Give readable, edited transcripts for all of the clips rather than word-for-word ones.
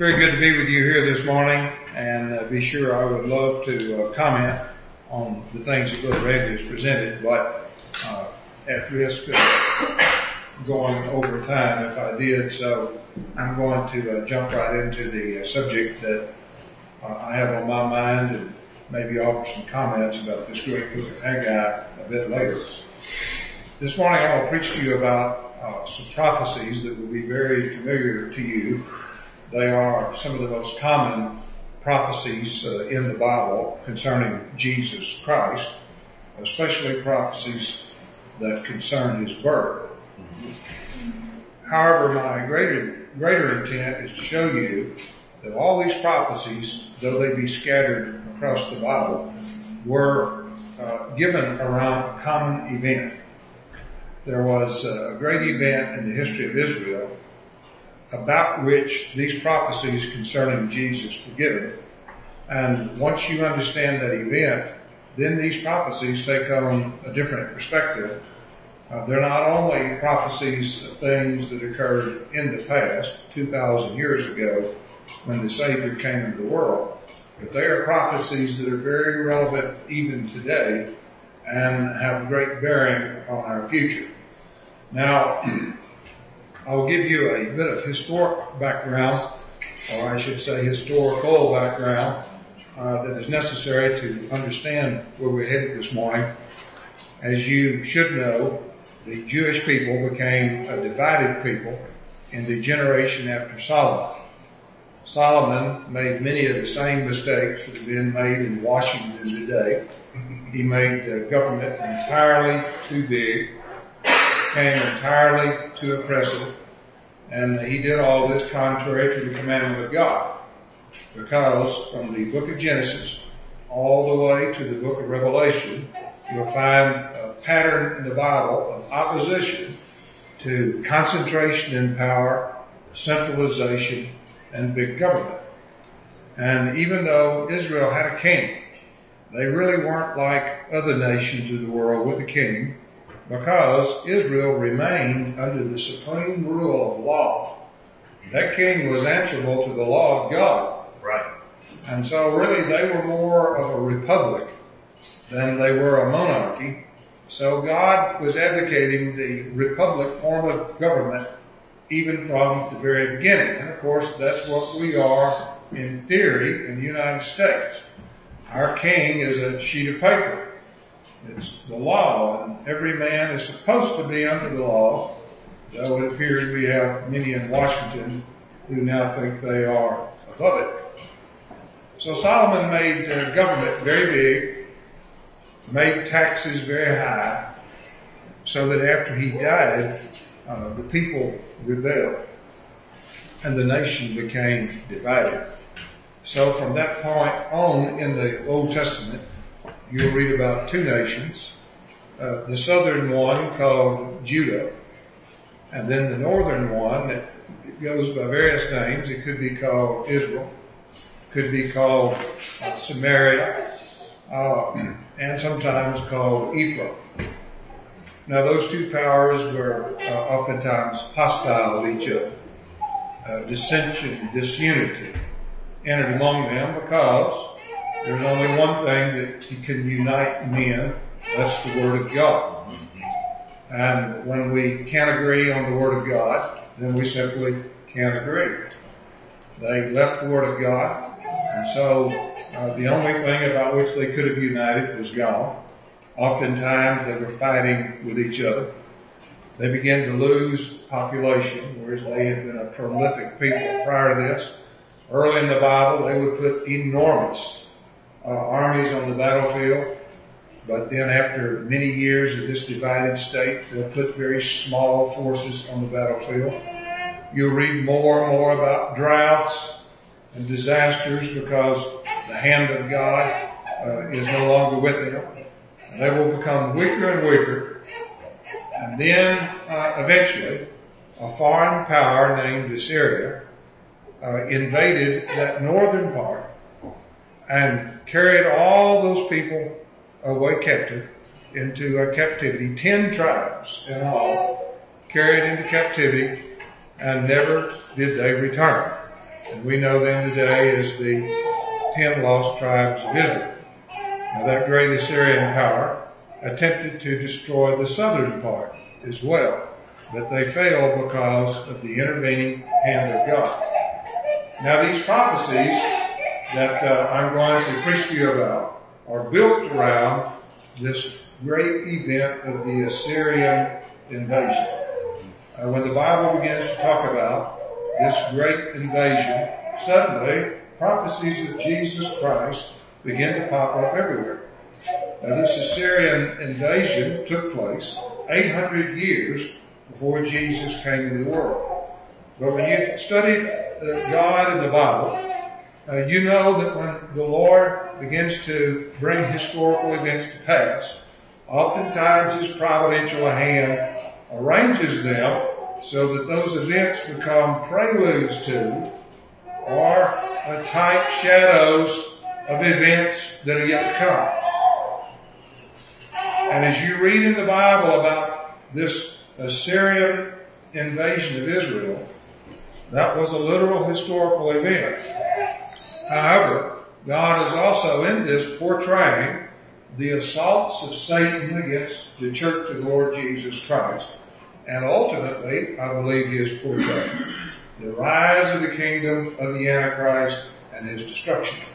Very good to be with you here this morning, and be sure I would love to comment on the things that Brother Randy has presented, but at risk of going over time if I did, so I'm going to jump right into the subject that I have on my mind and maybe offer some comments about this great book of Haggai a bit later. This morning I want to preach to you about some prophecies that will be very familiar to you. They are some of the most common prophecies in the Bible concerning Jesus Christ, especially prophecies that concern his birth. However, my greater intent is to show you that all these prophecies, though they be scattered across the Bible, were given around a common event. There was a great event in the history of Israel about which these prophecies concerning Jesus were given. And once you understand that event, then these prophecies take on a different perspective. They're not only prophecies of things that occurred in the past, 2,000 years ago, when the Savior came into the world, but they are prophecies that are very relevant even today and have great bearing on our future. Now, I'll give you a bit of historic background, or I should say historical background, that is necessary to understand where we're headed this morning. As you should know, the Jewish people became a divided people in the generation after Solomon. Solomon made many of the same mistakes that have been made in Washington today. He made government entirely too big, became entirely too oppressive, and he did all this contrary to the commandment of God. Because from the book of Genesis all the way to the book of Revelation, you'll find a pattern in the Bible of opposition to concentration in power, centralization, and big government. And even though Israel had a king, they really weren't like other nations of the world with a king, because Israel remained under the supreme rule of law. That king was answerable to the law of God. Right. And so really they were more of a republic than they were a monarchy. So God was advocating the republic form of government even from the very beginning. And of course that's what we are in theory in the United States. Our king is a sheet of paper. It's the law, and every man is supposed to be under the law, though it appears we have many in Washington who now think they are above it. So Solomon made government very big, made taxes very high, so that after he died, the people rebelled, and the nation became divided. So from that point on in the Old Testament, you'll read about two nations, the southern one called Judah, and then the northern one that goes by various names. It could be called Israel, could be called Samaria, and sometimes called Ephraim. Now those two powers were oftentimes hostile to each other. Dissension, disunity entered among them because there's only one thing that can unite men. That's the Word of God. And when we can't agree on the Word of God, then we simply can't agree. They left the Word of God, and so the only thing about which they could have united was God. Oftentimes they were fighting with each other. They began to lose population, whereas they had been a prolific people prior to this. Early in the Bible, they would put enormous armies on the battlefield, but then after many years of this divided state, they'll put very small forces on the battlefield. You'll read more and more about droughts and disasters because the hand of God is no longer with them. And they will become weaker and weaker. And then eventually a foreign power named Assyria invaded that northern part and carried all those people away captive into a captivity. 10 tribes in all carried into captivity, and never did they return. And we know them today as the 10 lost tribes of Israel. Now, that great Assyrian power attempted to destroy the southern part as well, but they failed because of the intervening hand of God. Now, these prophecies that I'm going to preach to you about are built around this great event of the Assyrian invasion. When the Bible begins to talk about this great invasion, suddenly prophecies of Jesus Christ begin to pop up everywhere. Now, this Assyrian invasion took place 800 years before Jesus came into the world. But when you've studied God in the Bible, you know that when the Lord begins to bring historical events to pass, oftentimes His providential hand arranges them so that those events become preludes to or type shadows of events that are yet to come. And as you read in the Bible about this Assyrian invasion of Israel, that was a literal historical event. However, God is also in this portraying the assaults of Satan against the church of the Lord Jesus Christ. And ultimately, I believe He is portraying the rise of the kingdom of the Antichrist and his destruction.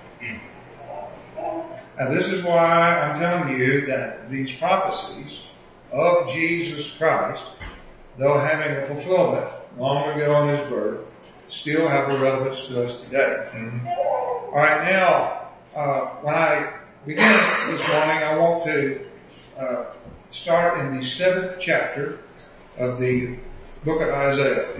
And this is why I'm telling you that these prophecies of Jesus Christ, though having a fulfillment long ago in His birth, still have a relevance to us today. All right, now, when I begin this morning, I want to start in the 7th chapter of the book of Isaiah.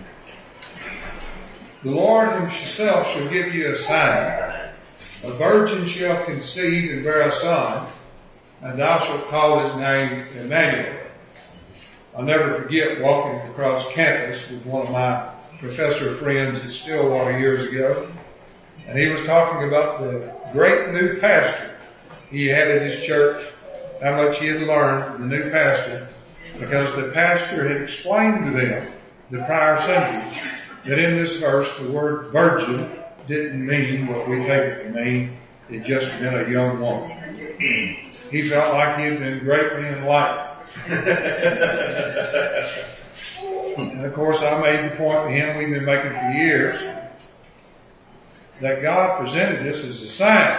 The Lord Himself shall give you a sign. A virgin shall conceive and bear a son, and thou shalt call his name Emmanuel. I'll never forget walking across campus with one of my professor friends at Stillwater years ago, and he was talking about the great new pastor he had at his church, how much he had learned from the new pastor, because the pastor had explained to them the prior Sunday that in this verse the word virgin didn't mean what we take it to mean. It just meant a young woman. He felt like he had been greatly enlightened. And of course, I made the point to him we've been making for years, that God presented this as a sign.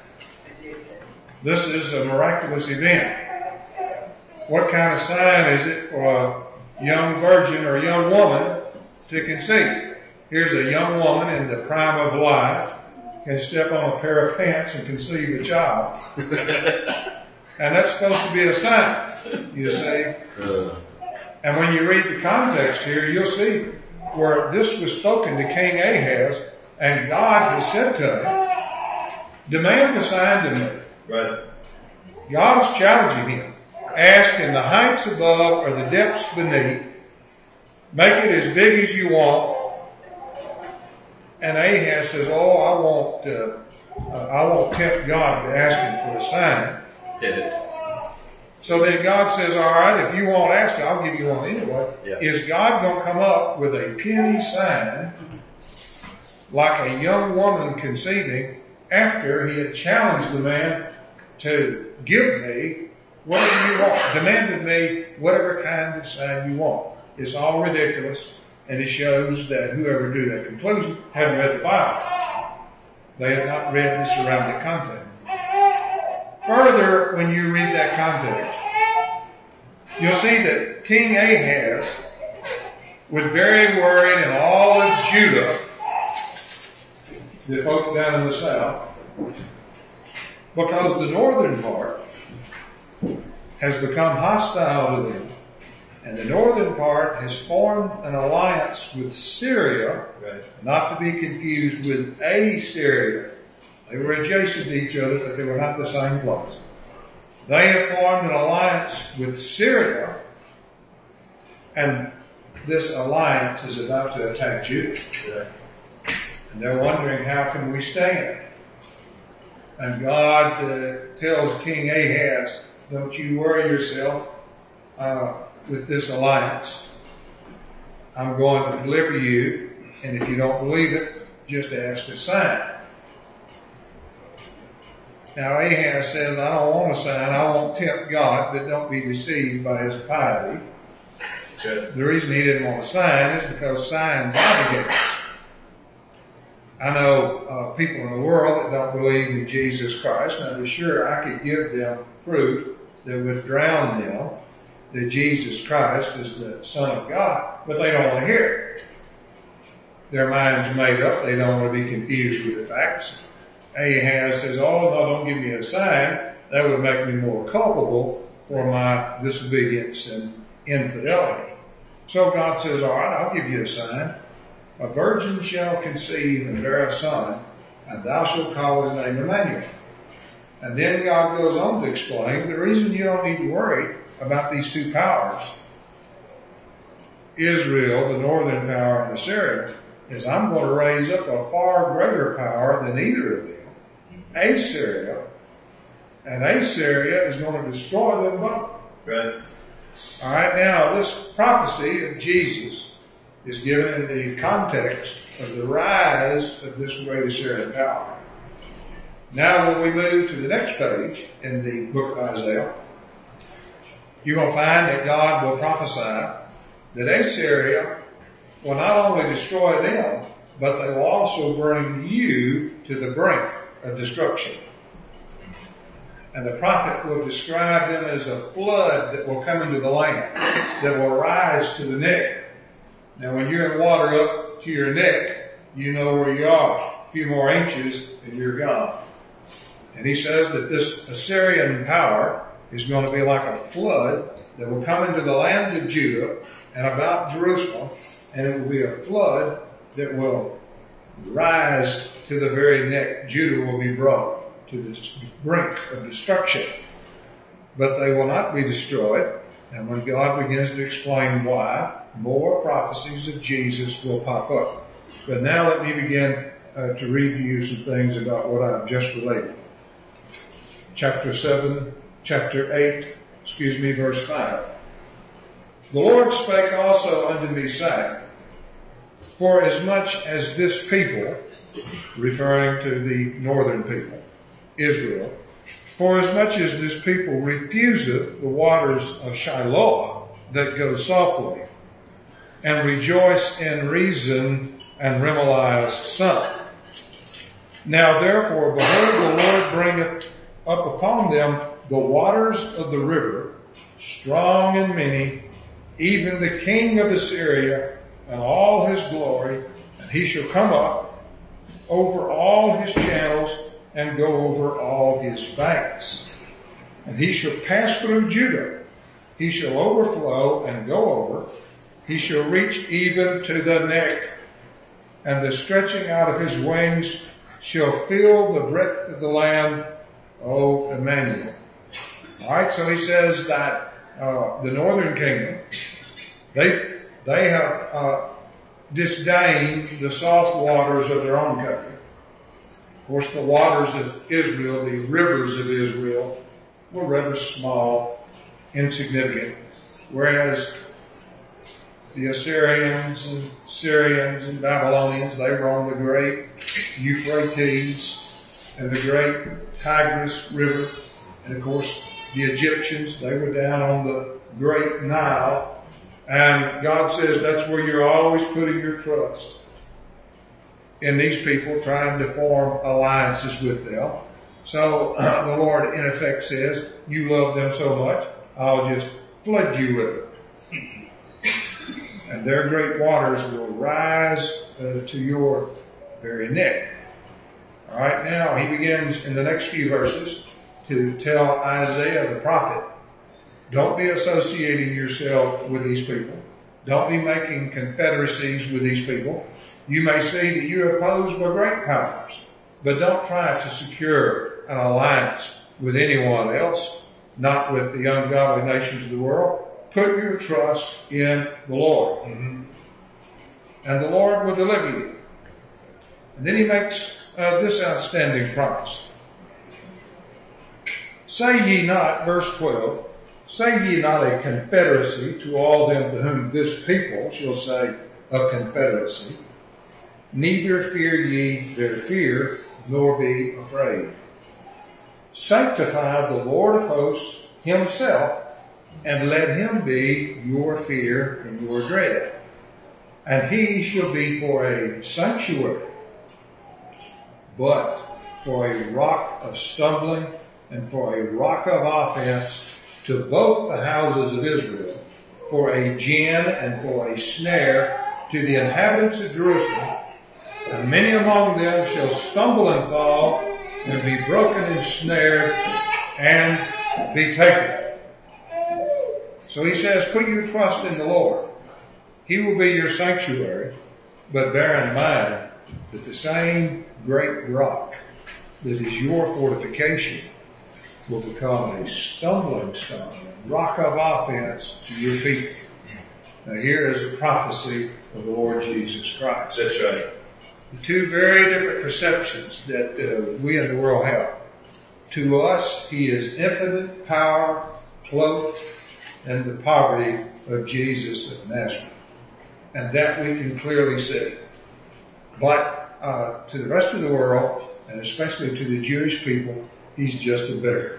This is a miraculous event. What kind of sign is it for a young virgin or a young woman to conceive? Here's a young woman in the prime of life, can step on a pair of pants and conceive a child. And that's supposed to be a sign, you see. And when you read the context here, you'll see where this was spoken to King Ahaz, and God has said to him, demand the sign to me. Right. God is challenging him. Ask in the heights above or the depths beneath. Make it as big as you want. And Ahaz says, I won't tempt God to ask him for a sign. So then God says, all right, if you won't ask, I'll give you one anyway. Yeah. Is God going to come up with a penny sign like a young woman conceiving after He had challenged the man to give me whatever you want, demand of me whatever kind of sign you want? It's all ridiculous, and it shows that whoever drew that conclusion hadn't read the Bible. They had not read the surrounding context. Further, when you read that context, you'll see that King Ahaz was very worried, and all of Judah, the folks down in the south, because the northern part has become hostile to them. And the northern part has formed an alliance with Syria, not to be confused with Assyria. They were adjacent to each other, but they were not the same place. They have formed an alliance with Syria, and this alliance is about to attack Judah. And they're wondering, how can we stand? And God tells King Ahaz, don't you worry yourself with this alliance. I'm going to deliver you, and if you don't believe it, just asked a sign. Now Ahaz says, I don't want a sign, I won't tempt God, but don't be deceived by his piety. The reason he didn't want a sign is because signs obligate. I know people in the world that don't believe in Jesus Christ, and I'm sure I could give them proof that would drown them that Jesus Christ is the Son of God, but they don't want to hear it. Their mind's made up. They don't want to be confused with the facts. Ahaz says, oh, no, don't give me a sign. That would make me more culpable for my disobedience and infidelity. So God says, all right, I'll give you a sign. A virgin shall conceive and bear a son, and thou shalt call his name Emmanuel. And then God goes on to explain the reason you don't need to worry about these two powers, Israel, the northern power, and Assyria, is I'm going to raise up a far greater power than either of them, Assyria, and Assyria is going to destroy them both. Right. All right, now this prophecy of Jesus is given in the context of the rise of this great Assyrian power. Now when we move to the next page in the book of Isaiah, you're going to find that God will prophesy that Assyria will not only destroy them, but they will also bring you to the brink of destruction. And the prophet will describe them as a flood that will come into the land, that will rise to the neck. Now when you're in water up to your neck, you know where you are. A few more inches and you're gone. And he says that this Assyrian power is going to be like a flood that will come into the land of Judah and about Jerusalem, and it will be a flood that will rise to the very neck. Judah will be brought to the brink of destruction. But they will not be destroyed. And when God begins to explain why, more prophecies of Jesus will pop up. But now let me begin to read to you some things about what I've just related. Chapter 8, verse 5. The Lord spake also unto me, saying, for as much as this people, referring to the northern people, Israel, for as much as this people refuseth the waters of Shiloah that go softly, and rejoice in Rezin and Remaliah's son. Now therefore, behold, the Lord bringeth up upon them the waters of the river, strong and many, even the king of Assyria and all his glory, and he shall come up over all his channels and go over all his banks. And he shall pass through Judah. He shall overflow and go over. He shall reach even to the neck, and the stretching out of his wings shall fill the breadth of the land, O Emmanuel. All right, so he says that the northern kingdom, they have disdained the soft waters of their own country. Of course, the waters of Israel, the rivers of Israel, were rather small, insignificant, whereas the Assyrians and Syrians and Babylonians, they were on the great Euphrates and the great Tigris River. And of course, the Egyptians, they were down on the great Nile. And God says that's where you're always putting your trust, in these people, trying to form alliances with them. So the Lord, in effect, says, you love them so much, I'll just flood you with it. And their great waters will rise to your very neck. All right, now he begins in the next few verses to tell Isaiah the prophet, don't be associating yourself with these people. Don't be making confederacies with these people. You may see that you're opposed by great powers, but don't try to secure an alliance with anyone else, not with the ungodly nations of the world. Put your trust in the Lord. Mm-hmm. And the Lord will deliver you. And then he makes this outstanding prophecy. Say ye not, verse 12, say ye not a confederacy to all them to whom this people shall say a confederacy. neither fear ye their fear, nor be afraid. Sanctify the Lord of hosts himself, and let him be your fear and your dread. And he shall be for a sanctuary, but for a rock of stumbling and for a rock of offense to both the houses of Israel, for a gin and for a snare to the inhabitants of Jerusalem. And many among them shall stumble and fall, and be broken and snared, and be taken. So he says, put your trust in the Lord. He will be your sanctuary, but bear in mind that the same great rock that is your fortification will become a stumbling stone, a rock of offense to your people. Now here is a prophecy of the Lord Jesus Christ. That's right. The two very different perceptions that we in the world have. To us, he is infinite power cloaked in the poverty of Jesus of Nazareth. And that we can clearly see. But to the rest of the world, and especially to the Jewish people, he's just a beggar.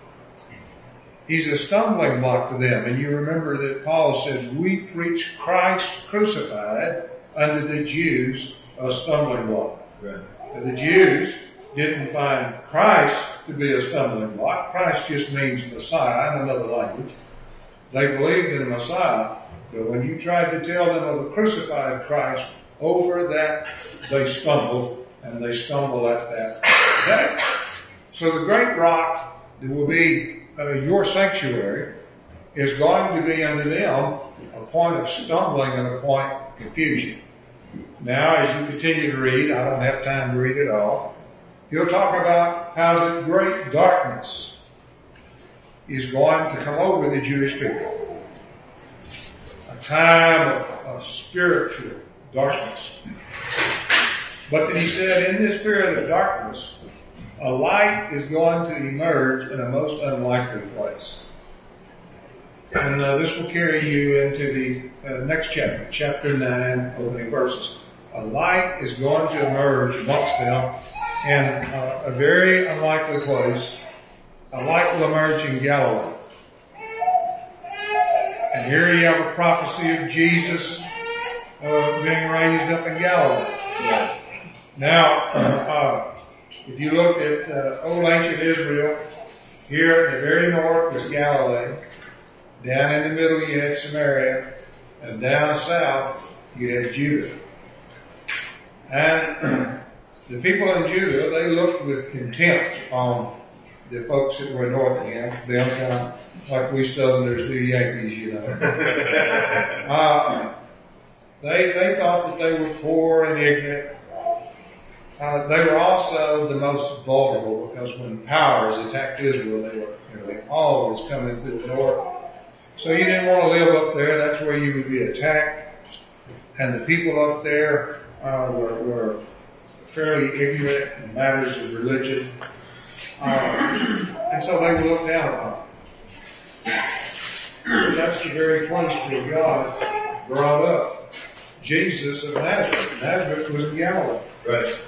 He's a stumbling block to them. And you remember that Paul said, we preach Christ crucified unto the Jews a stumbling block. Right. But the Jews didn't find Christ to be a stumbling block. Christ just means Messiah in another language. They believed in a Messiah, but when you tried to tell them of a crucified Christ, over that they stumbled, and they stumble at that day. So the great rock that will be your sanctuary is going to be unto them a point of stumbling and a point of confusion. Now, as you continue to read, I don't have time to read it all, he'll talk about how the great darkness is going to come over the Jewish people. A time of spiritual darkness. But then he said, in this period of darkness, a light is going to emerge in a most unlikely place. And this will carry you into the next chapter, chapter 9, opening verses. A light is going to emerge amongst them in a very unlikely place. A light will emerge in Galilee. And here you have a prophecy of Jesus being raised up in Galilee. Yeah. Now, if you look at old ancient Israel, here at the very north was Galilee. Down in the middle you had Samaria. And down south you had Judah. And the people in Judah, they looked with contempt on the folks that were north of them, kind of like we Southerners do Yankees, you know. They thought that they were poor and ignorant. They were also the most vulnerable because when powers attacked Israel, they always coming through the north. So you didn't want to live up there. That's where you would be attacked. And the people up there were fairly ignorant in matters of religion. And so they were looked down upon. That's the very place where God brought up Jesus of Nazareth. Nazareth was in Galilee. Right.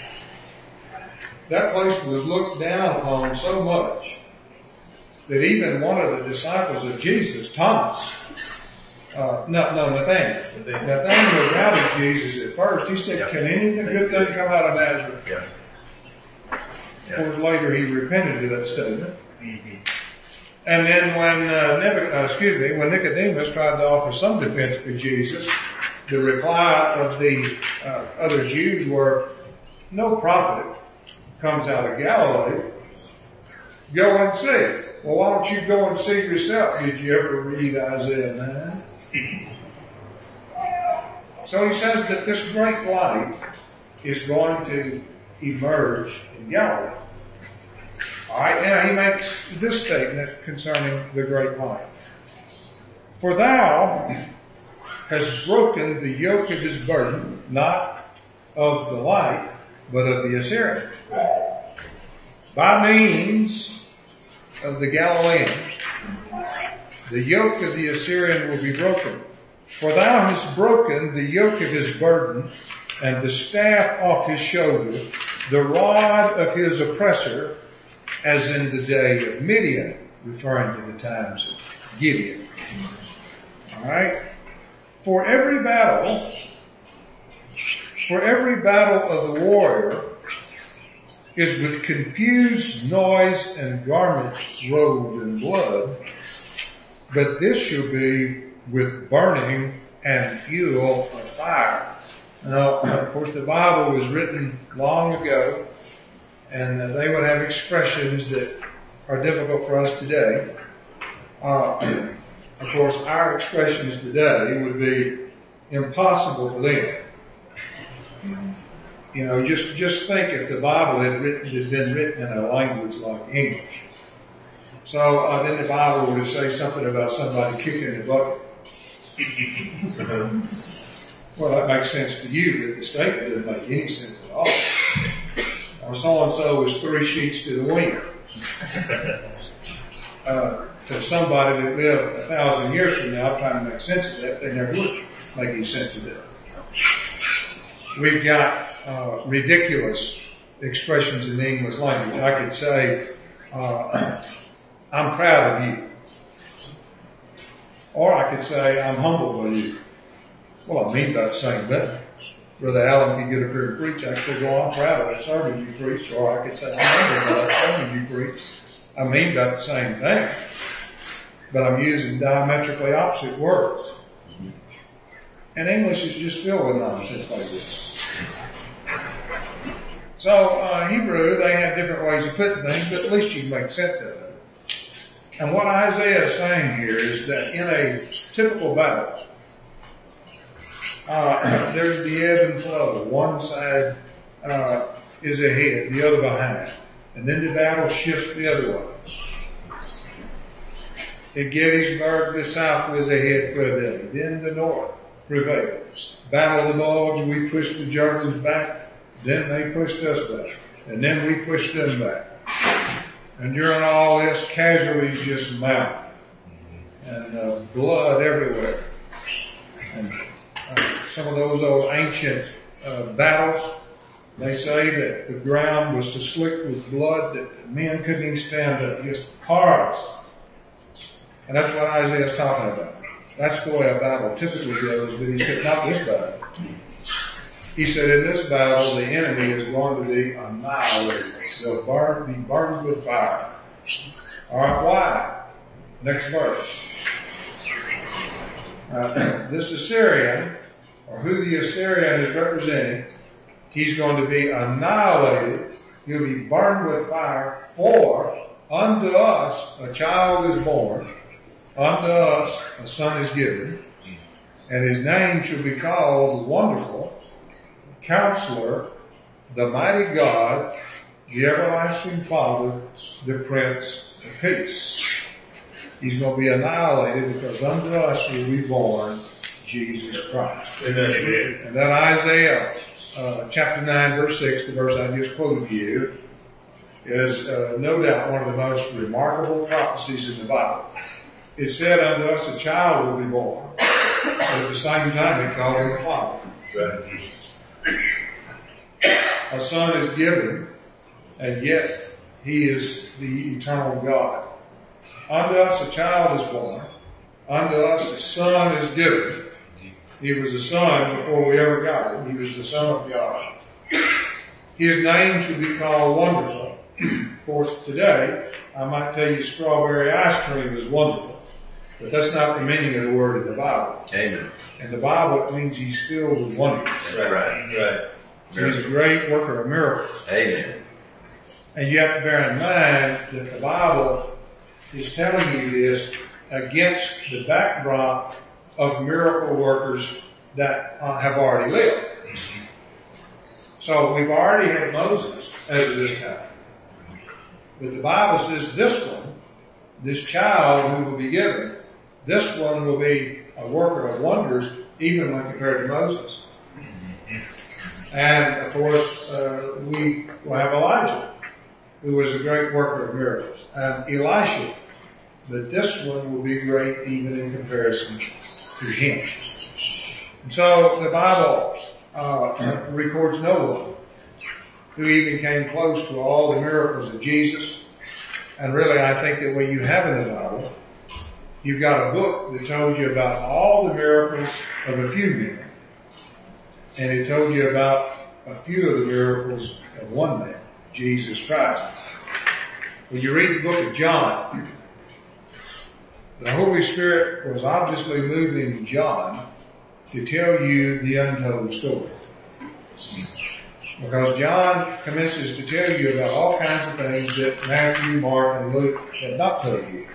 That place was looked down upon so much that even one of the disciples of Jesus, Thomas, Nathanael doubted Jesus at first. He said, can anything good thing come out of Nazareth? Yeah. Of course, later he repented of that statement. Mm-hmm. And then when Nicodemus tried to offer some defense for Jesus, the reply of the other Jews were, no prophet comes out of Galilee. Go and see. Well, why don't you go and see yourself? Did you ever read Isaiah 9? So he says that this great light is going to emerge in Galilee. All right, now he makes this statement concerning the great light. For thou hast broken the yoke of his burden, not of the light, but of the Assyrian. By means of the Galilean, the yoke of the Assyrian will be broken. For thou hast broken the yoke of his burden, and the staff off his shoulder, the rod of his oppressor, as in the day of Midian, referring to the times of Gideon. All right? For every battle of the warrior is with confused noise and garments robed in blood, but this shall be with burning and fuel of fire. Now, of course, the Bible was written long ago, and they would have expressions that are difficult for us today. Of course, our expressions today would be impossible for them. You know, just think if the Bible had been written in a language like English. So then the Bible would say something about somebody kicking the bucket. Well, that makes sense to you, but the statement doesn't make any sense at all. Or so-and-so is 3 sheets to the wind. To somebody that lived 1,000 years from now trying to make sense of that, they never would make any sense of that. We've got ridiculous expressions in the English language. I could say, I'm proud of you. Or I could say, I'm humbled by you. Well, I mean about the same thing. Brother Allen could get up here and preach. I could say, well, I'm proud of that sermon you preached. Or I could say, I'm humbled by that sermon you preached. I mean about the same thing. But I'm using diametrically opposite words. And English is just filled with nonsense like this. So, Hebrew, they have different ways of putting things, but at least you can make sense of it. And what Isaiah is saying here is that in a typical battle, there's the ebb and flow. One side is ahead, the other behind. And then the battle shifts the other way. At Gettysburg, the South was ahead for a day. Then the North prevailed. Battle of the Bulge, we pushed the Germans back. Then they pushed us back. And then we pushed them back. And during all this, casualties just mounted. And blood everywhere. And some of those old ancient battles, they say that the ground was so slick with blood that the men couldn't even stand up, just cars. And that's what Isaiah's talking about. That's the way a battle typically goes, but he said, not this battle. He said, in this battle, the enemy is going to be annihilated. They'll be burned with fire. All right, why? Next verse. This Assyrian, or who the Assyrian is representing, he's going to be annihilated. He'll be burned with fire. For unto us a child is born, unto us a son is given, and his name shall be called Wonderful, Counselor, the Mighty God, the Everlasting Father, the Prince of Peace. He's going to be annihilated because unto us will be born Jesus Christ. Amen. And then Isaiah chapter 9, verse 6, the verse I just quoted you, is no doubt one of the most remarkable prophecies in the Bible. It said unto us a child will be born, but at the same time it called him a father. Right. A son is given, and yet he is the eternal God. Unto us a child is born, unto us a son is given. He was a son before we ever got him. He was the Son of God. His name should be called Wonderful. Of course, today, I might tell you strawberry ice cream is wonderful, but that's not the meaning of the word in the Bible. Amen. In the Bible, it means he's filled with wonders. Right. He's a great worker of miracles. Amen. And you have to bear in mind that the Bible is telling you this against the backdrop of miracle workers that have already lived. So we've already had Moses as of this time. But the Bible says this one, this child who will be given, this one will be a worker of wonders even when compared to Moses. And of course, we will have Elijah, who was a great worker of miracles, and Elisha. But this one will be great even in comparison to him. And so the Bible records no one who even came close to all the miracles of Jesus. And really, I think that what you have in the Bible, you've got a book that told you about all the miracles of a few men. And it told you about a few of the miracles of one man, Jesus Christ. When you read the book of John, the Holy Spirit was obviously moving John to tell you the untold story. Because John commences to tell you about all kinds of things that Matthew, Mark, and Luke had not told you.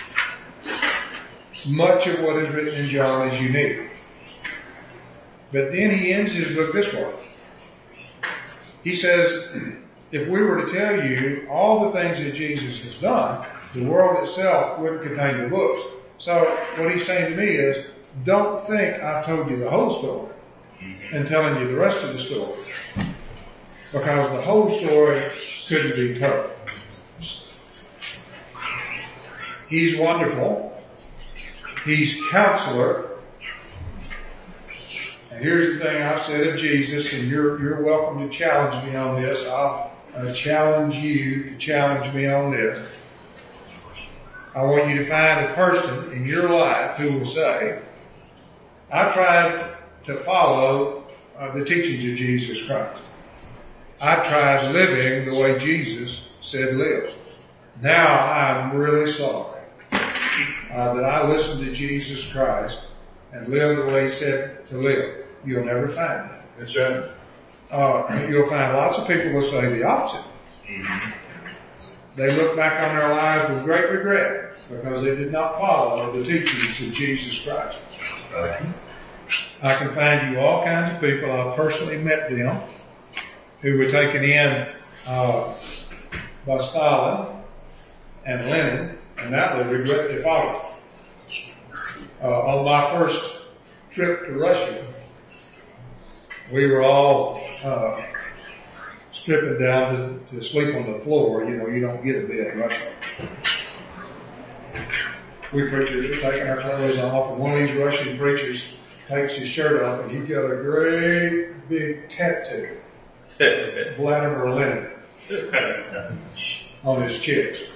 Much of what is written in John is unique. But then he ends his book this way. He says, if we were to tell you all the things that Jesus has done, the world itself wouldn't contain the books. So what he's saying to me is, don't think I've told you the whole story and telling you the rest of the story. Because the whole story couldn't be told. He's wonderful. He's Counselor. And here's the thing I've said of Jesus, and you're welcome to challenge me on this. I'll challenge you to challenge me on this. I want you to find a person in your life who will say, I tried to follow the teachings of Jesus Christ. I tried living the way Jesus said live. Now I'm really sorry that I listened to Jesus Christ and lived the way he said to live. You'll never find that. That's right. You'll find lots of people will say the opposite. Mm-hmm. They look back on their lives with great regret because they did not follow the teachings of Jesus Christ. Right. I can find you all kinds of people. I've personally met them who were taken in by Stalin and Lenin, and now they regret they followed. On my first trip to Russia, we were all stripping down to sleep on the floor. You know, you don't get a bed in Russia. We preachers are taking our clothes off, and one of these Russian preachers takes his shirt off, and he's got a great big tattoo. Vladimir Lenin on his chest.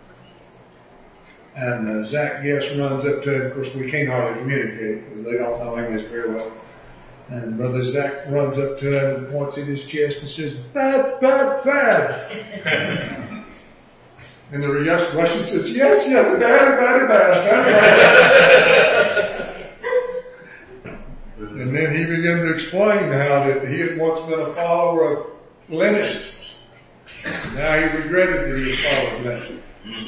And Zach Guest runs up to him. Of course, we can't hardly communicate because they don't know English very well. And Brother Zach runs up to him and points at his chest and says, bad, bad, bad. And the Russian says, yes, bad, bad, bad, bad. And then he began to explain how that he had once been a follower of Lenin. Now he regretted that he had followed Lenin.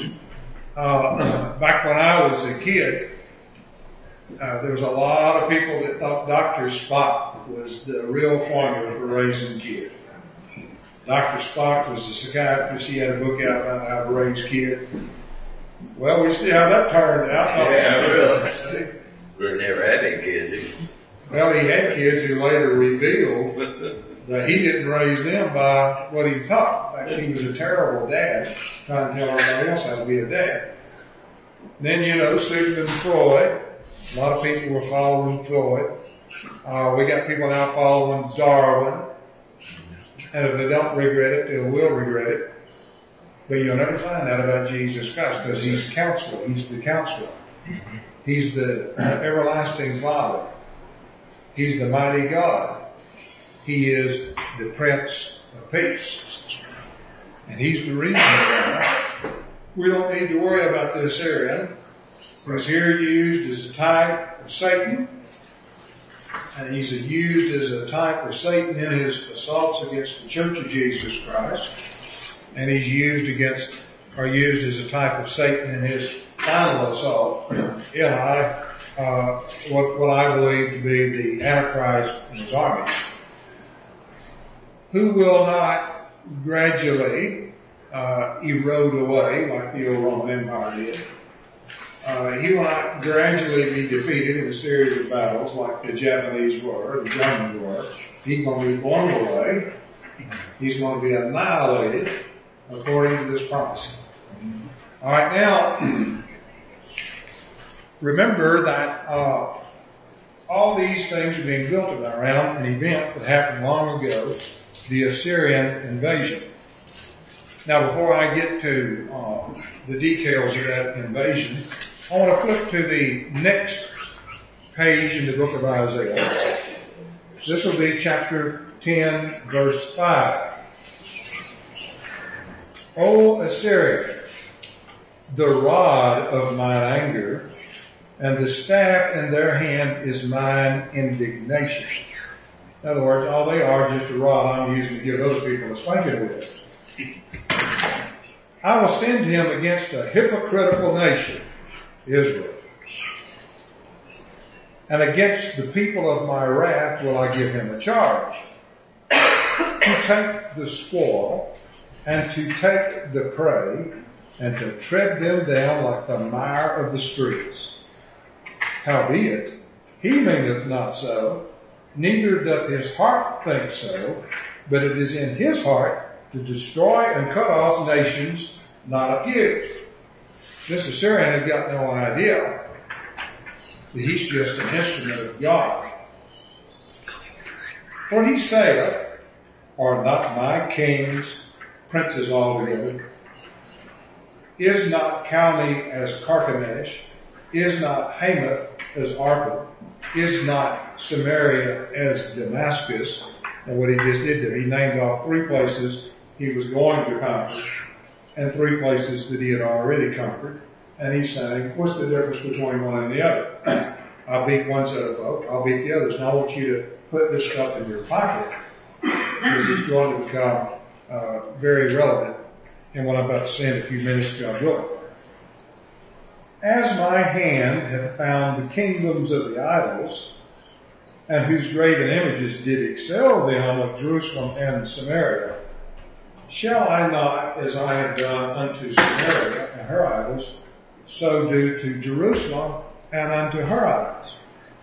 Back when I was a kid, there was a lot of people that thought Dr. Spock was the real formula for raising kids. Dr. Spock was a psychiatrist. He had a book out about how to raise kids. Well, we see how that turned out. Yeah, really. We never had any kids, did we? Well, he had kids who later revealed that he didn't raise them by what he taught. In fact, he was a terrible dad, trying to tell everybody else how to be a dad. Then, Sigmund Freud. A lot of people were following Freud. We got people now following Darwin. And if they don't regret it, they will regret it. But you'll never find out about Jesus Christ because he's Counselor. He's the Counselor. He's the everlasting Father. He's the mighty God. He is the Prince of Peace. And he's the reason why we don't need to worry about the Assyrian. Because here used as a type of Satan. And he's used as a type of Satan in his assaults against the Church of Jesus Christ. And he's used as a type of Satan in his final assault what I believe to be the Antichrist and his armies, who will not gradually erode away like the old Roman Empire did. He will not gradually be defeated in a series of battles like the Japanese were, the Germans were. He's going to be blown away. He's going to be annihilated according to this prophecy. All right, now, remember that all these things are being built around an event that happened long ago, the Assyrian invasion. Now, before I get to the details of that invasion, I want to flip to the next page in the book of Isaiah. This will be chapter 10, verse 5. O Assyria, the rod of mine anger, and the staff in their hand is mine indignation. In other words, all they are just a rod I'm using to give other people a spanking with. I will send him against a hypocritical nation, Israel. And against the people of my wrath will I give him a charge, to take the spoil and to take the prey and to tread them down like the mire of the streets. Howbeit, he meaneth not so, neither doth his heart think so, but it is in his heart to destroy and cut off nations, not a few. This Assyrian has got no idea that he's just an instrument of God. For he saith, are not my kings princes altogether? Is not Calneh as Carchemish? Is not Hamath as Arpad? Is not Samaria as Damascus? And what he just did there, he named off 3 places he was going to conquer and 3 places that he had already conquered. And he's saying, what's the difference between one and the other? I'll beat one set of folk, I'll beat the others. And I want you to put this stuff in your pocket because it's going to become very relevant in what I'm about to say in a few minutes, God willing. As my hand hath found the kingdoms of the idols, and whose graven images did excel them of Jerusalem and Samaria, shall I not, as I have done unto Samaria and her idols, so do to Jerusalem and unto her idols?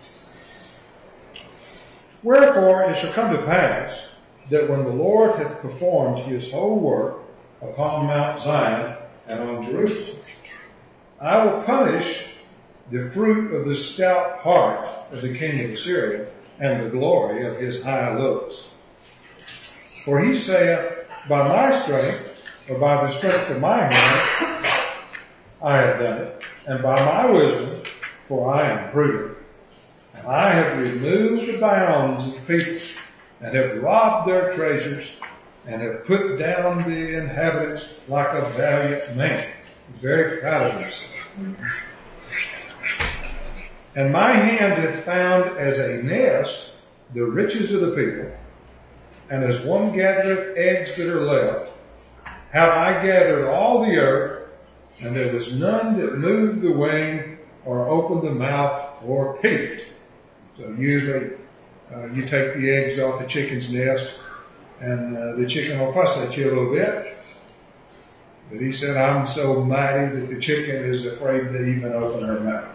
Wherefore it shall come to pass that when the Lord hath performed his whole work upon Mount Zion and on Jerusalem, I will punish the fruit of the stout heart of the king of Assyria and the glory of his high looks. For he saith, by my strength, or by the strength of my hand, I have done it, and by my wisdom, for I am prudent. And I have removed the bounds of the people, and have robbed their treasures, and have put down the inhabitants like a valiant man. He's very proud of himself. And my hand hath found as a nest the riches of the people, and as one gathereth eggs that are left, have I gathered all the earth, and there was none that moved the wing, or opened the mouth, or peeped. So usually you take the eggs off the chicken's nest, and the chicken will fuss at you a little bit. But he said, I'm so mighty that the chicken is afraid to even open her mouth.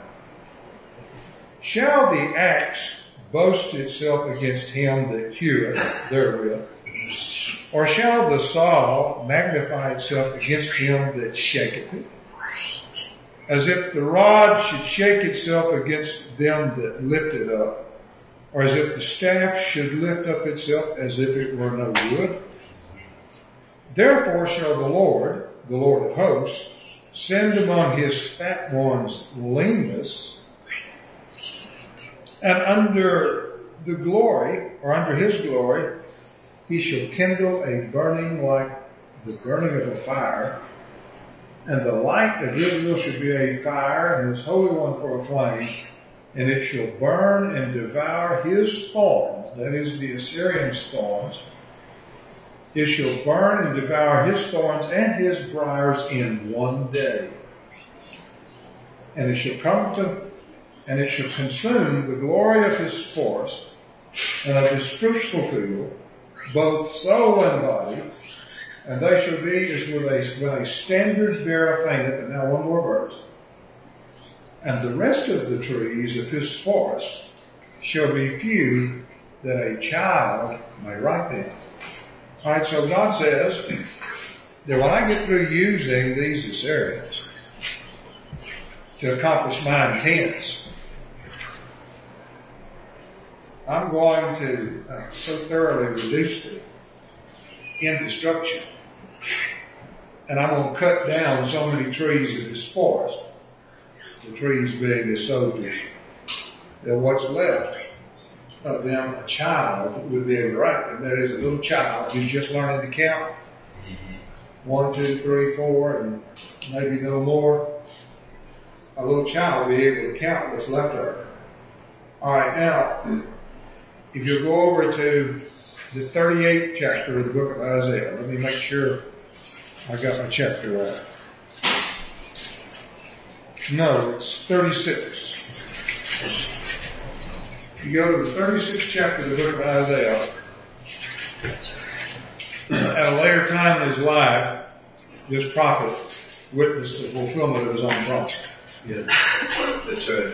Shall the axe boast itself against him that heweth therewith? Or shall the saw magnify itself against him that shaketh it? As if the rod should shake itself against them that lift it up, or as if the staff should lift up itself as if it were no wood. Therefore shall the Lord of hosts, send among his fat ones leanness, and under the glory, or under his glory, he shall kindle a burning like the burning of a fire, and the light of Israel shall be a fire, and his Holy One for a flame, and it shall burn and devour his thorns, that is the Assyrian's thorns. It shall burn and devour his thorns and his briars in one day. And it shall consume the glory of his forest and of his fruitful field, both soul and body, and they shall be as when a standard bearer fainteth. And now one more verse. And the rest of the trees of his forest shall be few, that a child may write them. All right, so God says that when I get through using these Assyrians to accomplish my intents, I'm going to so thoroughly reduce them in destruction. And I'm going to cut down so many trees in this forest, the trees being the soldiers, that what's left of them, a child would be able to write them. That is, a little child who's just learning to count. 1, 2, 3, 4, and maybe no more. A little child will be able to count what's left of it. All right, now, if you go over to the 38th chapter of the book of Isaiah, let me make sure I got my chapter right. No, it's 36. You go to the 36th chapter of the book of Isaiah. At a later time in his life, this prophet witnessed the fulfillment of his own promise. Yeah, that's right.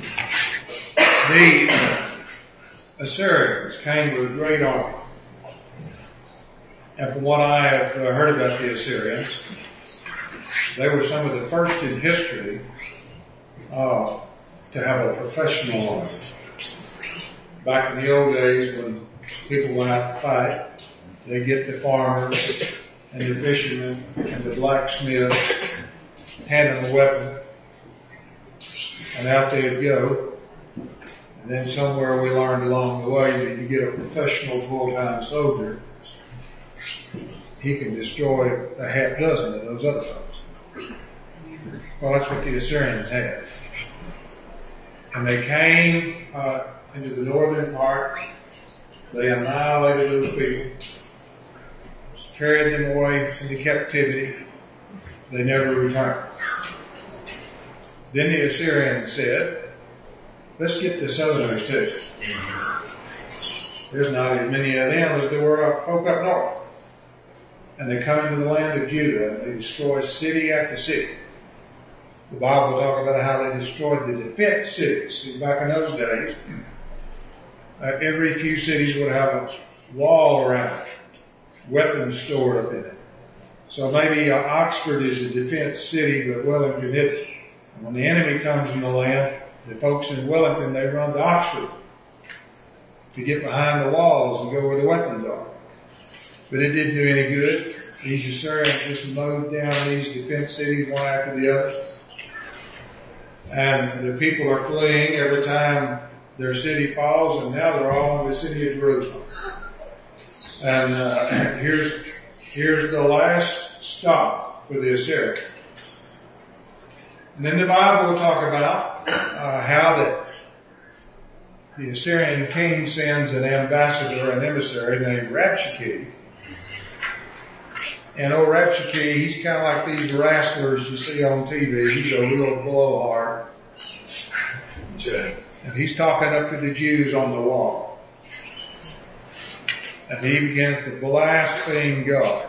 The Assyrians came with a great army. And from what I have heard about the Assyrians, they were some of the first in history to have a professional army. Back in the old days when people went out to fight, they get the farmers and the fishermen and the blacksmiths, hand them a weapon, and out they'd go. And then somewhere we learned along the way that you get a professional full-time soldier, he can destroy a half dozen of those other folks. Well, that's what the Assyrians had. And they came into the northern part. They annihilated those people, carried them away into captivity. They never returned. Then the Assyrians said, let's get the southerners too. There's not as many of them as there were folk up north. And they come into the land of Judah and they destroy city after city. The Bible will talk about how they destroyed the defense cities. See, back in those days, every few cities would have a wall around it, weapons stored up in it. So maybe Oxford is a defense city, but Wellington isn't. And when the enemy comes in the land, the folks in Wellington, they run to Oxford to get behind the walls and go where the weapons are. But it didn't do any good. These Assyrians just mowed down these defense cities one after the other. And the people are fleeing every time their city falls, and now they're all in the city of Jerusalem. And here's the last stop for the Assyrians. And then the Bible will talk about how that the Assyrian king sends an ambassador, an emissary named Rabshakeh. And old Rabshakeh, he's kind of like these wrestlers you see on TV. He's a real blowhard. Sure. And he's talking up to the Jews on the wall. And he begins to blaspheme God.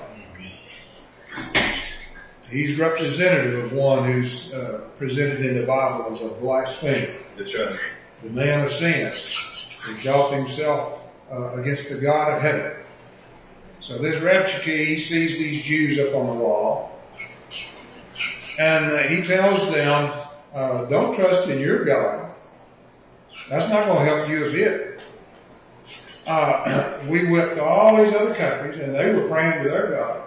He's representative of one who's presented in the Bible as a blasphemer. That's right. The man of sin, exalting himself against the God of heaven. So this Rabshakeh, he sees these Jews up on the wall, and he tells them, don't trust in your God. That's not going to help you a bit. We went to all these other countries, and they were praying to their God.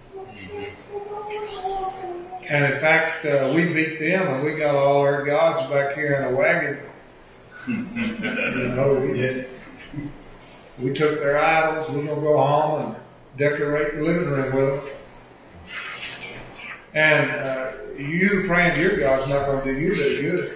And in fact, we beat them, and we got all our gods back here in a wagon. We took their idols. We're going to go home and decorate the living room with them. And you praying to your God's not going to do you very good.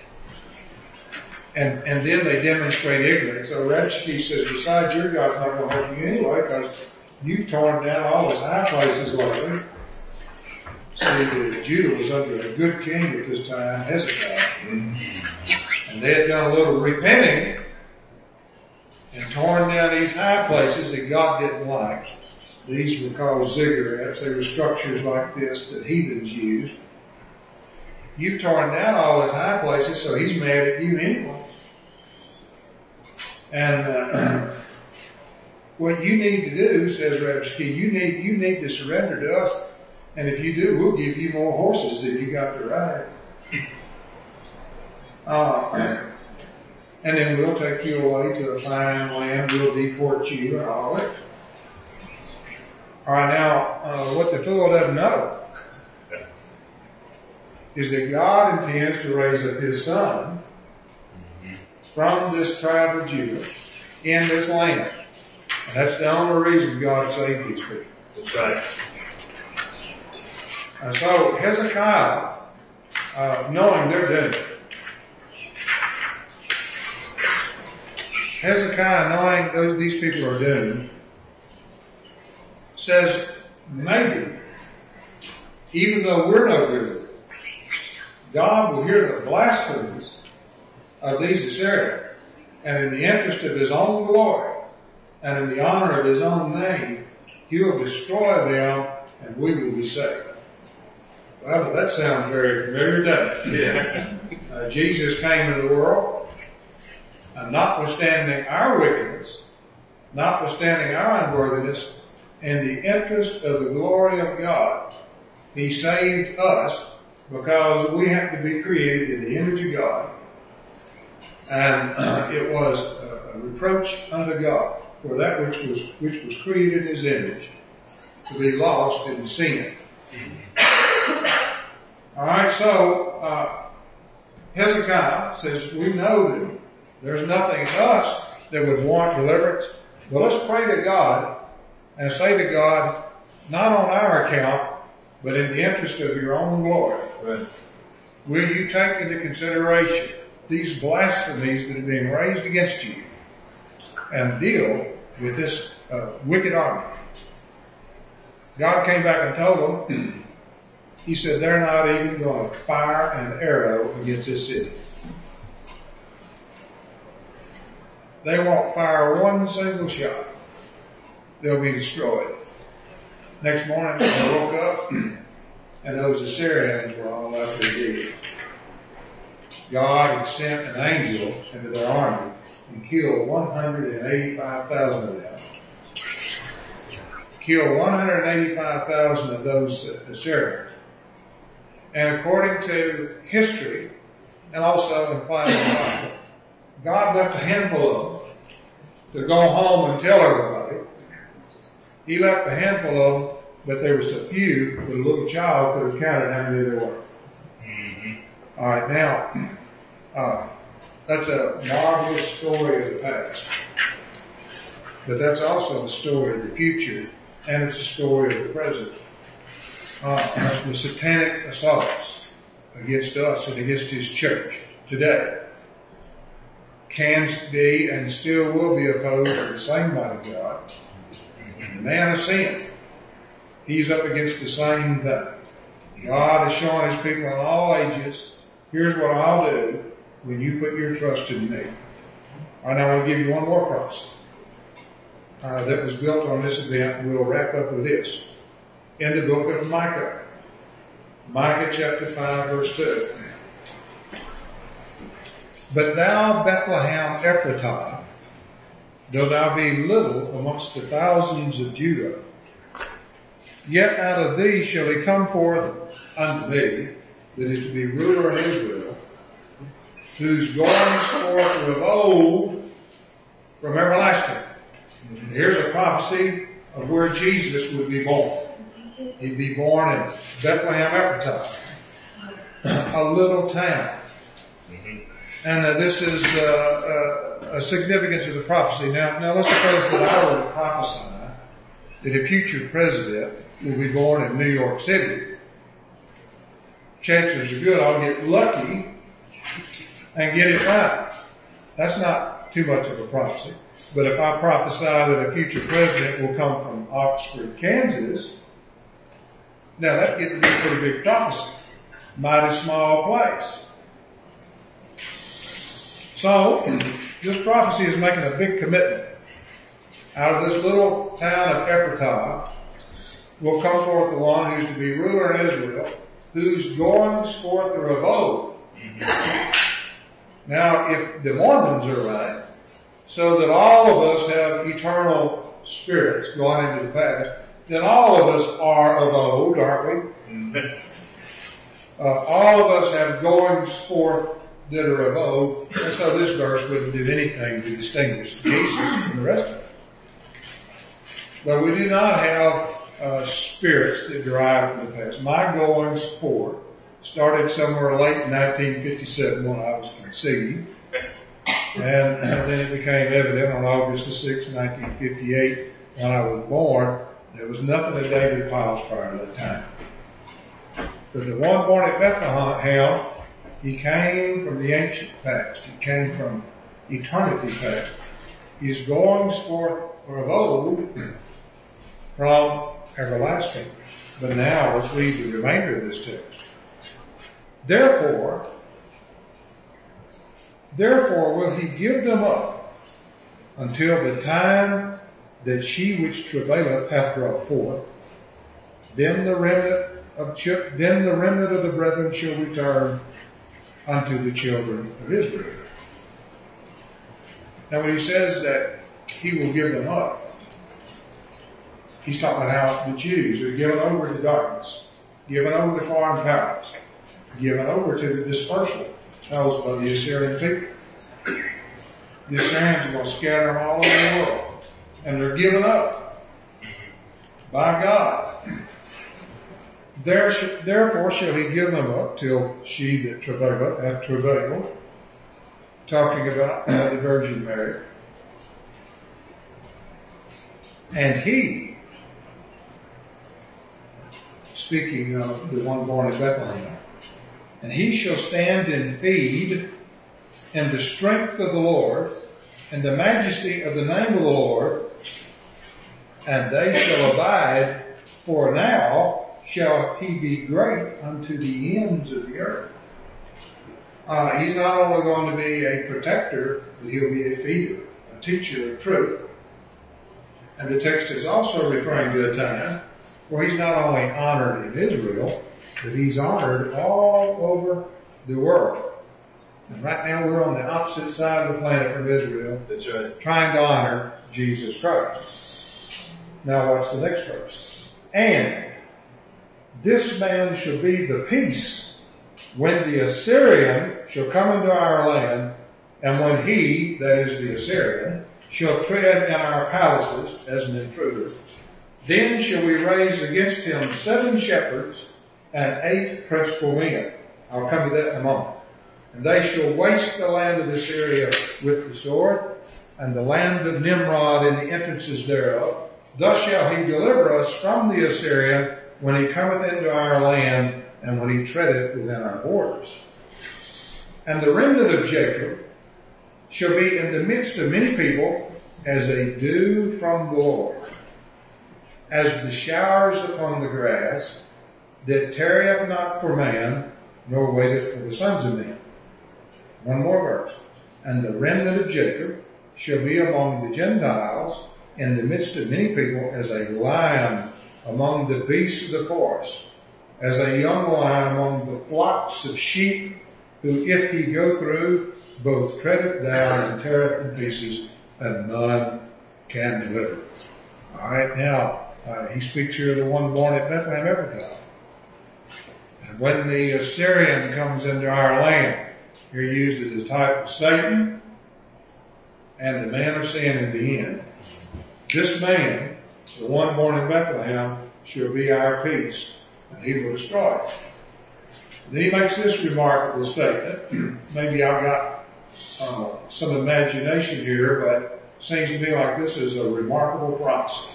And then they demonstrate ignorance. So Rabshakeh says, besides, your God's not going to help you anyway, because you've torn down all his high places lately. See, Judah was under a good king at this time, Hezekiah. And they had done a little repenting and torn down these high places that God didn't like. These were called ziggurats. They were structures like this that heathens used. You've torn down all his high places, so he's mad at you anyway. And what you need to do, says Rabshakeh, you need to surrender to us. And if you do, we'll give you more horses than you got to ride. and then we'll take you away to a fine land, we'll deport you and all that. All right, now, what the fool doesn't know is that God intends to raise up His Son from this tribe of Judah in this land. And that's the only reason God saved His people. That's right. And so Hezekiah, knowing their doom, Hezekiah, knowing these people are doomed, says, maybe, even though we're no good, God will hear the blasphemies of these Assyrians, and in the interest of His own glory, and in the honor of His own name, He will destroy them, and we will be saved. Well, that sounds very familiar, doesn't it? Yeah. Jesus came into the world, and notwithstanding our wickedness, notwithstanding our unworthiness, in the interest of the glory of God, He saved us because we have to be created in the image of God. And it was a reproach unto God for that which was created in His image to be lost in sin. All right, so Hezekiah says, we know that there's nothing in us that would warrant deliverance, but let's pray to God and say to God, not on our account, but in the interest of your own glory. Right. Will you take into consideration these blasphemies that are being raised against you and deal with this wicked army? God came back and told them, He said, they're not even going to fire an arrow against this city. They won't fire one single shot. They'll be destroyed. Next morning, I woke up, and those Assyrians were all out there dead. God had sent an angel into their army and killed 185,000 of them. Killed 185,000 of those Assyrians. And according to history, and also implied in the Bible, God left a handful of them to go home and tell everybody. He left a handful of them, but there were so few that a little child could have counted how many there were. Mm-hmm. All right, now, that's a marvelous story of the past. But that's also the story of the future, and it's a story of the present. The satanic assaults against us and against His church today can be and still will be opposed to the same mighty God. And the man of sin, he's up against the same thing. God is showing His people in all ages, here's what I'll do when you put your trust in me. All right, now I will give you one more prophecy that was built on this event. We'll wrap up with this. In the book of Micah. Micah chapter 5 verse 2. But thou, Bethlehem Ephratah, though thou be little amongst the thousands of Judah, yet out of thee shall He come forth unto me, that is to be ruler in Israel, whose goings forth were of old from everlasting. Here's a prophecy of where Jesus would be born. He'd be born in Bethlehem Ephratah, a little town. And this is a significance of the prophecy. Now let's suppose that I were to prophesy that a future president will be born in New York City. Chances are good I'll get lucky and get it right. That's not too much of a prophecy. But if I prophesy that a future president will come from Oxford, Kansas, now that gets to be a pretty big prophecy. Mighty small place. So, this prophecy is making a big commitment. Out of this little town of Ephratah will come forth the one who's to be ruler in Israel, whose goings forth are of old. Now, if the Mormons are right, so that all of us have eternal spirits going into the past, then all of us are of old, aren't we? All of us have goings forth that are of old. And so this verse wouldn't do anything to distinguish Jesus from the rest of it. But we do not have spirits that derive from the past. My goings forward started somewhere late in 1957 when I was conceived. And then it became evident on August the 6th, 1958, when I was born, there was nothing of David Pyle's prior to that time. But the one born at Bethlehem, he came from the ancient past. He came from eternity past. His goings forth are of old from everlasting. But now let's read the remainder of this text. Therefore will he give them up until the time that she which travaileth hath brought forth. Then the remnant of the brethren shall return unto the children of Israel. Now when he says that he will give them up, he's talking about how the Jews are given over to darkness, given over to foreign powers, given over to the dispersal caused by the Assyrian people. The Assyrians are going to scatter them all over the world. And they're given up by God. Therefore shall he give them up till she that travaileth hath travailed. Talking about the Virgin Mary. And he, speaking of the one born in Bethlehem, and he shall stand and feed in the strength of the Lord, and the majesty of the name of the Lord, and they shall abide, for now shall he be great unto the ends of the earth. He's not only going to be a protector, but he'll be a feeder, a teacher of truth. And the text is also referring to a time where he's not only honored in Israel, but he's honored all over the world. And right now we're on the opposite side of the planet from Israel. That's right. Trying to honor Jesus Christ. Now watch the next verse. And this man shall be the peace when the Assyrian shall come into our land, and when he, that is the Assyrian, shall tread in our palaces as an intruder. Then shall we raise against him 7 shepherds and 8 principal men. I'll come to that in a moment. And they shall waste the land of Assyria with the sword, and the land of Nimrod in the entrances thereof. Thus shall he deliver us from the Assyrian when he cometh into our land, and when he treadeth within our borders. And the remnant of Jacob shall be in the midst of many people as a dew from the Lord, as the showers upon the grass, that tarrieth not for man, nor waiteth for the sons of men. One more verse. And the remnant of Jacob shall be among the Gentiles in the midst of many people as a lion among the beasts of the forest, as a young lion among the flocks of sheep, who if he go through, both treadeth down and teareth in pieces, and none can deliver. All right, now, he speaks here of the one born at Bethlehem Ephrathah. And when the Assyrian comes into our land, you're used as a type of Satan and the man of sin in the end. This man, the one born in Bethlehem, shall be our peace, and he will destroy it. Then he makes this remarkable statement. Maybe I've got some imagination here, but it seems to me like this is a remarkable prophecy.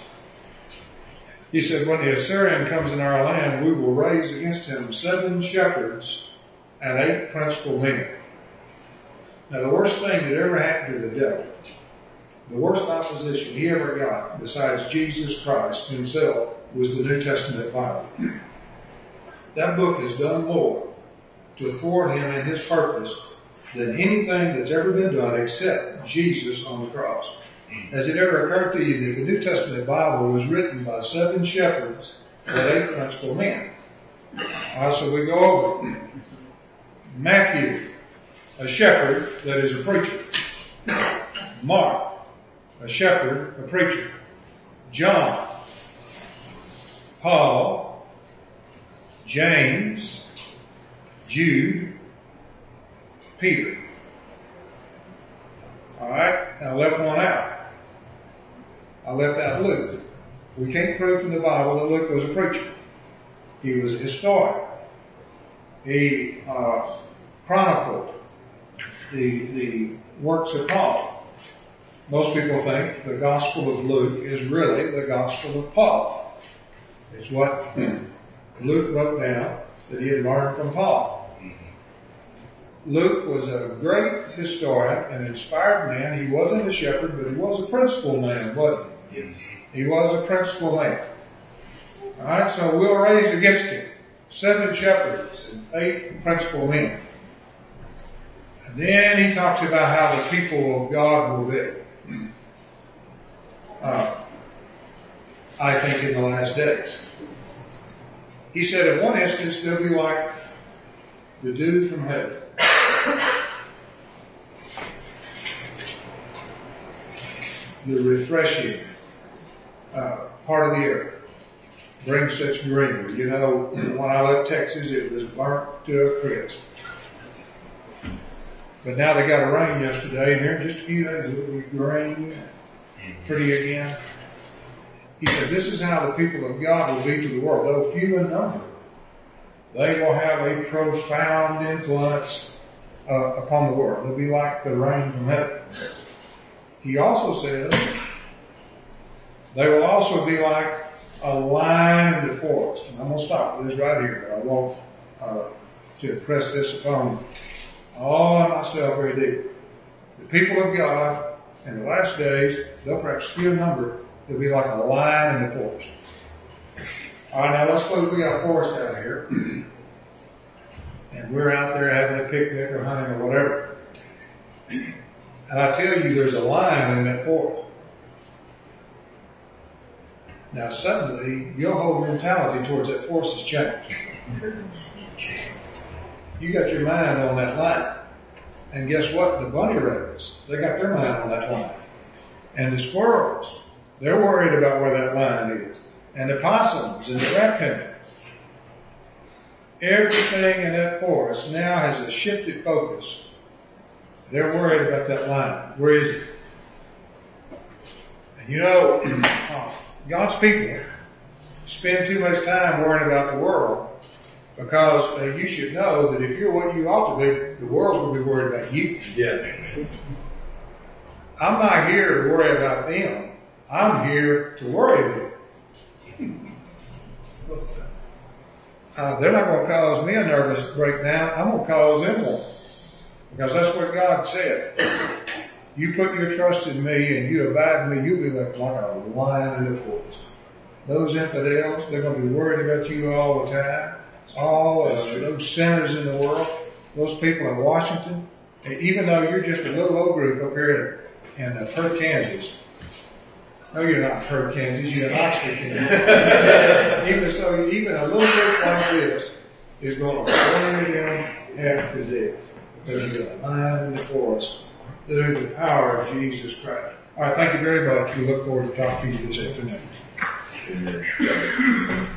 He said, when the Assyrian comes in our land, we will raise against him 7 shepherds and 8 principal men. Now, the worst thing that ever happened to the devil, the worst opposition he ever got, besides Jesus Christ himself, was the New Testament Bible. That book has done more to thwart him in his purpose than anything that's ever been done except Jesus on the cross. Has it ever occurred to you that the New Testament Bible was written by 7 shepherds and 8 principal men? All right, so we go over Matthew, a shepherd that is a preacher. Mark, a shepherd, a preacher. John, Paul, James, Jude, Peter. All right? Now I left one out. I left out Luke. We can't prove from the Bible that Luke was a preacher. He was a historian. He chronicled the works of Paul. Most people think the Gospel of Luke is really the Gospel of Paul. It's what Luke wrote down that he had learned from Paul. Luke was a great historian, an inspired man. He wasn't a shepherd, but he was a principal man, wasn't he? Yes. He was a principal man. All right, so we'll raise against him 7 shepherds and 8 principal men. And then he talks about how the people of God will be. I think in the last days. He said in one instance they'll be like the dew from heaven. The refreshing part of the earth brings such greenery. You know, when I left Texas, it was burnt to a crisp. But now they got a rain yesterday, and here in just a few days it will be green, pretty again. He said, this is how the people of God will be to the world. Though few in number, they will have a profound influence upon the world. They'll be like the rain from heaven. He also says, they will also be like a lion in the forest. And I'm going to stop with this right here, but I want to impress this upon all of myself very deeply. The people of God in the last days, they'll perhaps few in number, they'll be like a lion in the forest. All right, now let's suppose we got a forest out here, and we're out there having a picnic or hunting or whatever. And I tell you, there's a lion in that forest. Now suddenly, your whole mentality towards that forest has changed. You got your mind on that lion. And guess what? The bunny rabbits, they got their mind on that lion. And the squirrels, they're worried about where that lion is. And the possums and the raccoons. Everything in that forest now has a shifted focus. They're worried about that lion. Where is it? And you know, God's people spend too much time worrying about the world because you should know that if you're what you ought to be, the world's going to be worried about you. Yeah. I'm not here to worry about them. I'm here to worry them. What's that? They're not going to cause me a nervous breakdown. I'm going to cause them one. Because that's what God said. You put your trust in me and you abide in me, you'll be like a lion in the forest. Those infidels, they're going to be worried about you all the time. All those sinners in the world, those people in Washington, even though you're just a little old group up here in Perth, Kansas. No, you're not in Perth, Kansas. You're in Oxford, Kansas. Even so, even a little group like this is going to worry them half to death. Because you're a lion in the forest through the power of Jesus Christ. All right, thank you very much. We look forward to talking to you this afternoon.